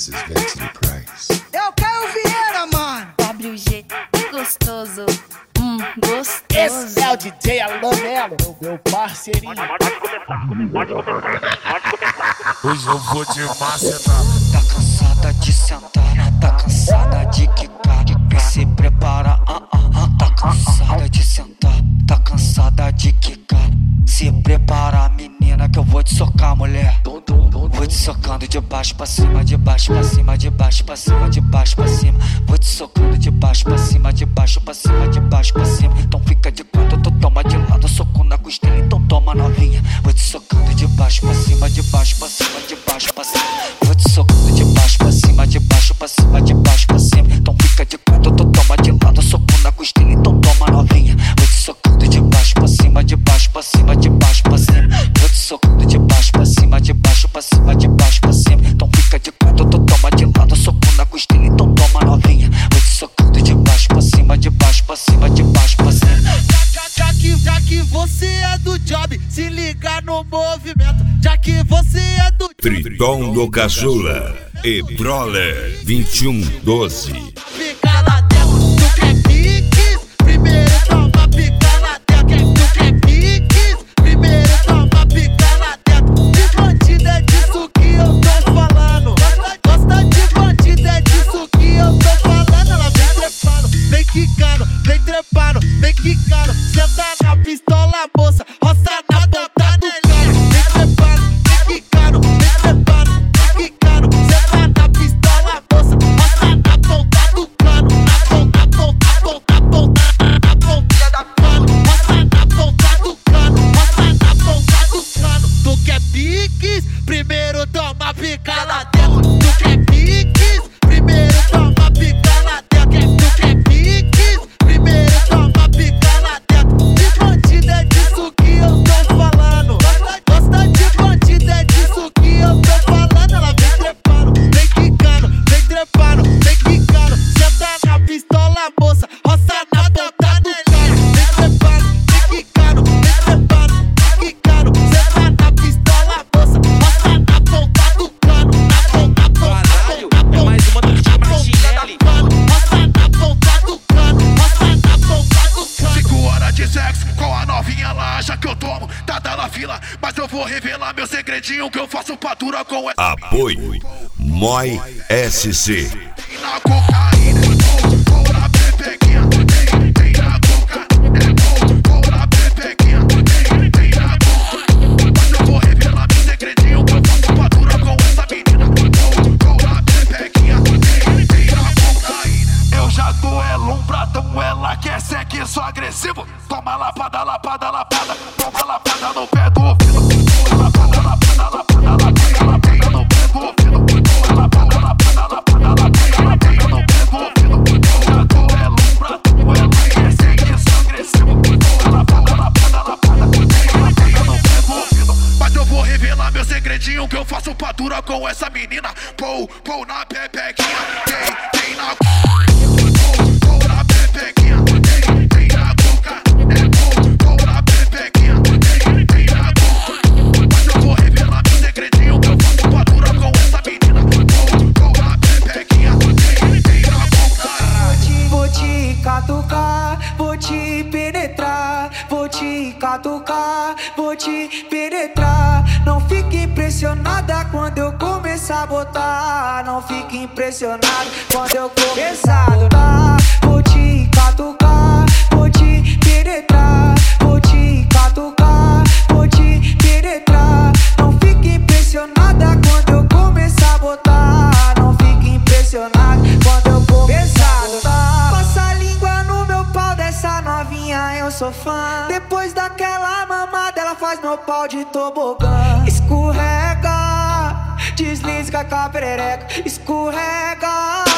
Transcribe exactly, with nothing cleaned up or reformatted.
This is Vincent Price. É o Caio Vieira, mano. W G, gostoso. Hum, gostoso. Esse é o D J Alan Melo, meu, meu parceirinho. Hoje eu vou te macetar. Tá cansada de sentar, tá cansada de quicar, de se prepara, ah, ah, ah. Tá cansada de sentar, tá cansada de quicar. Se prepara, menina, que eu vou te socar, mulher. Vou te socando de baixo pra cima, de baixo pra cima, de baixo pra cima, de baixo pra cima. Vou te socando de baixo pra cima, de baixo pra cima, de baixo pra cima. Então fica de canto, tu toma de lado, soco na costela, então toma novinha. Vou te socando de baixo pra cima, de baixo pra cima, de baixo pra cima. Vou te socando de baixo pra cima, de baixo pra cima, de baixo pra cima. Então fica de canto, tu toma de lado, soco na costela, então toma novinha. Vou te socando de baixo pra cima, de baixo pra cima, de baixo pra cima. Vou te socando de baixo pra cima, de baixo pra cima, de baixo pra cima. Então fica de canto, tu toma de lado, soco na costela, então toma novinha. Vou te socando de baixo pra cima, de baixo pra cima, de baixo pra cima. Já, já, que, já que você é do job, se liga no movimento. Já que você é do Triton do Caçula e Brawler vinte e um doze. Fica lá dentro, tu quer piques? Primeiro toma pica lá dentro. Tu quer piques? Primeiro toma pica lá dentro. De bandido é disso que eu tô falando. Gosta de bandido é disso que eu tô falando. Ela vem trepando, vem quicando, vem trepando, vem quicando. Senta na pistola, moça, roça na ponta do cano. Vem trepando, vem quicando, vem trepando, vem quicando. Senta na pistola, moça, roça na ponta do cano. Na ponta, ponta, ponta, ponta, na ponta da cano. Roça na ponta do cano, roça na ponta do cano. Tu quer piques? Primeiro toma pica lá dentro. Tu quer piques? Primeiro toma pica lá dentro. Tu quer piques? Primeiro toma pica lá dentro. De bandido é disso que eu tô falando. Gosta de bandido é disso que eu tô falando. Ela vem trepando, vem quicando, vem trepando, vem quicando. Senta na pistola, moça, roça na ponta do cano. Vem trepando, vem quicando, vem trepando, vem quicando. Senta na pistola, moça, roça na ponta do cano. Na ponta, ponta, Caralho, ponta, é mais uma do ponta, time na ponta da Martinelli. cano. Roça na ponta do cano, roça na ponta do cano. Cinco horas de sexo com a novinha lá, acha que eu tomo, tá dando fila. Mas eu vou revelar meu segredinho que eu faço patura com essa Apoio Moi S C. na cocaína. Vou, vou na pepequinha, tem, tem na coca. É bom, vou na pepequinha, tem, tem na coca. Mas eu vou revelar meu segredinho que eu faço patura com essa menina. Vou, vou na pepequinha, tem, tem na cocaína. Eu já duelo um pratão, ela quer sexo agressivo. Toma lapada, lapada, lapada, toma lapada no pé do ouvido. Toma lapada, lapada, lapada, lapada, lapada no pé do ouvido. Toma lapada, lapada, lapada, lapada, lapada no pé do ouvido. Eu já duelo um pratão, ela quer sexo agressivo. Toma lapada, lapada, lapada, toma lapada no pé do ouvido. Mas eu vou revelar meu segredinho que eu faço patura com essa menina. Pou, pou na pepequinha, tem, tem na Vou na pepequinha, tem, tem na boca. É bom, vou na pepequinha, tem, tem na boca. Mas eu vou revelar meu segredinho que eu faço patura com essa menina. Vou, vou na pepequinha, tem, tem na boca. Vou te catucar, vou te penetrar. Vou te catucar, vou te penetrar. Não fique impressionada quando eu começar a botar. Não fique impressionado quando eu começar a botar. Vou te catucar, vou te penetrar. Vou te catucar, vou te penetrar. Não fique impressionada quando eu começar a botar. Não fique impressionado quando eu começar a botar. Passa a língua no meu pau dessa novinha, eu sou fã. Depois daquela mamada, ela faz meu pau de tobogã. Escorrega, desliza com a perereca. Escorrega,